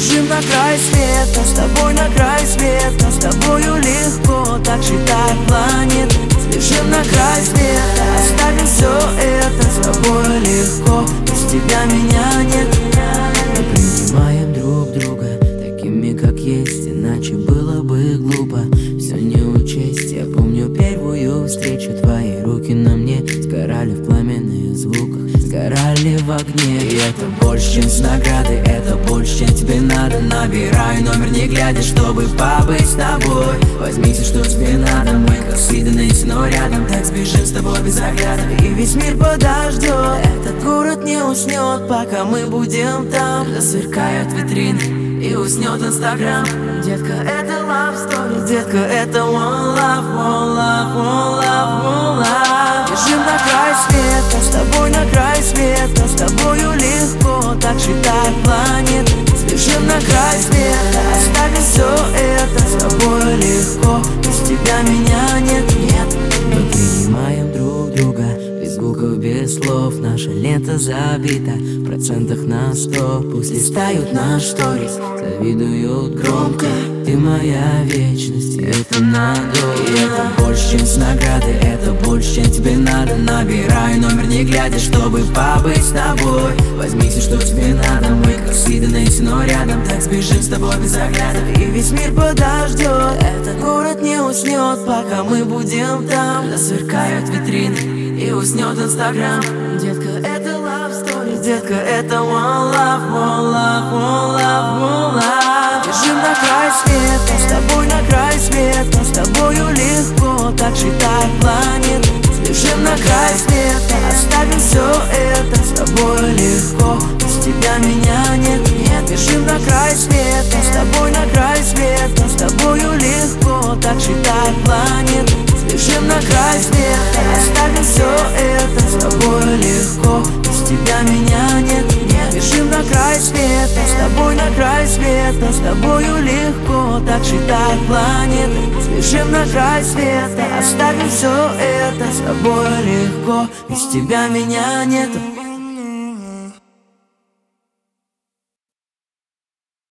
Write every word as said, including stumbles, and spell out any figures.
Бежим на край света, с тобой на край света, с тобою легко так считать планет. Бежим на край света, оставим все это, с тобой легко, без тебя меня нет. Мы принимаем друг друга такими, как есть, иначе было бы глупо все не учесть. Я помню первую встречу, твои руки на мне сгорали в пламенных звуках, сгорали в огне. И это больше, чем с награды, это больше, чем тебе надо. Набираю номер, не глядя, чтобы побыть с тобой. Возьми все, что тебе надо, мы как свиданные, но рядом. Так сбежим с тобой без оглядок, и весь мир подождет. Этот город не уснет, пока мы будем там. Засверкают витрины и уснет Инстаграм. Детка, это love story, детка, это one love, one love, one love, one love. Бежим на край света, с тобой на край света, с тобою легко так считать планет. Сбежим на край света, оставим все это, с тобой легко, без тебя меня нет, нет. Мы принимаем друг друга, без звуков, без слов. Наша лента забита в процентах на сто. Пусть листают наш сторис, завидуют громко. Ты моя вечность, и это надолго. И это больше, чем с награды, это больше, чем тебе надо. Набираю номер, не глядя, чтобы побыть с тобой. Возьми все, что тебе надо, мы как свиданные, но рядом. Так сбежим с тобой без оглядок, и весь мир подождет. Этот город не уснет, пока мы будем там. Засверкают витрины и уснет Инстаграм. Детка, это love story, детка, это one love, one love, one love, one love. Бежим на край света, с тобой на край света, с тобою легко так считать планет. Бежим на край света, оставим все это, с тобой легко, без тебя меня нет, нет. Бежим на край света, с тобой на край света, с тобою легко так считать планет. Бежим на край света, оставим все это, с тобой легко, без тебя меня нет, нет. Бежим на край света, с тобой на край света, с тобою легко так считать планет. Бежим на край света, оставим все это, с тобой легко, без тебя меня нету.